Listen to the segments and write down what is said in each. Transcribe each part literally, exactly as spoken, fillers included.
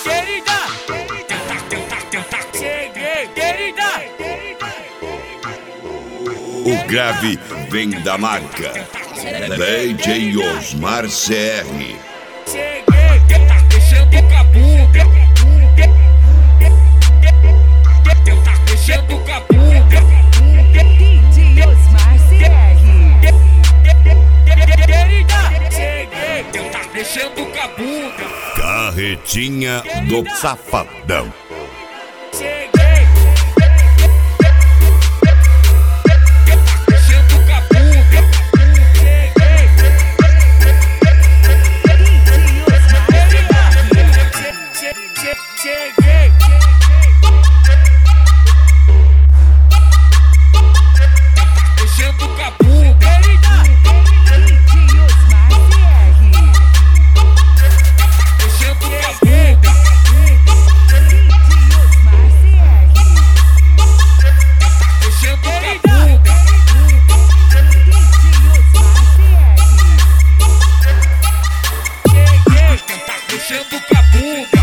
querida, tenta, tenta, tenta, cheguei, querida. O grave vem da marca D J Osmar C R. Cheguei, tenta, mexendo com a bunda, tenta, mexendo com a bunda. D J Osmar C R. Querida, cheguei, tenta, mexendo com a bunda. Carretinha do Safadão. Cheguei. Cheguei, mexendo com a bunda, D J Osmar C R. mexendo com a bunda, D J Osmar C R. mexendo com a bunda, D J Osmar C R. cheguei, tenta, mexendo com a bunda,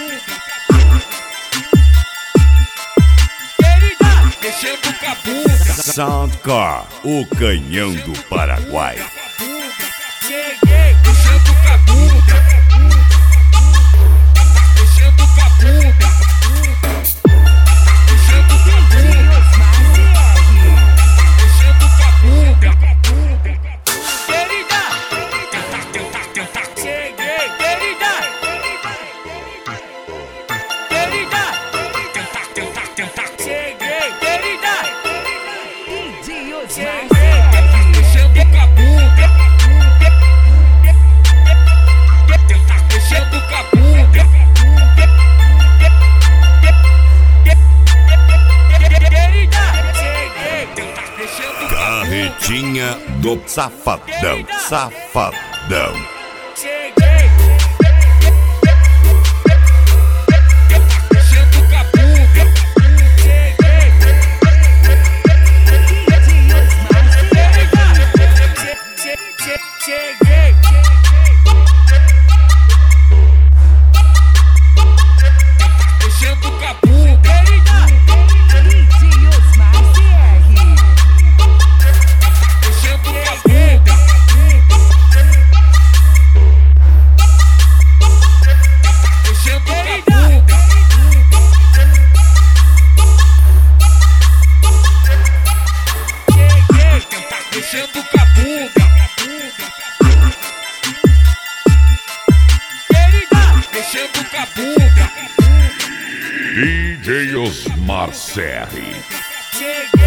querida, mexendo com a bunda. Soundcore, o canhão do Paraguai. Cheguei, mexendo com a bunda, mexendo com a bunda, mexendo com a D J bunda, Osmar C R. mexendo com a bunda. Querida, tenta, tenta, tenta, cheguei, querida. Querida, tenta, tenta, tenta, cheguei, querida. D J Osmar C Cheguei, R. mexendo com a bunda, tenta, mexendo com a bunda. Querida, cheguei, tenta, mexendo com a bunda. Carretinha do Safadão. Safadão. Cheguei, tenta, mexendo com a bunda. Cheguei, D J Osmar C R. che- che- cheguei, mexendo com a bunda. D J Osmar C R. Mexendo com a bunda, mexendo com a bunda, cheguei, tenta, mexendo com a bunda, querida, mexendo com a bunda, D J Osmar C R. cheguei.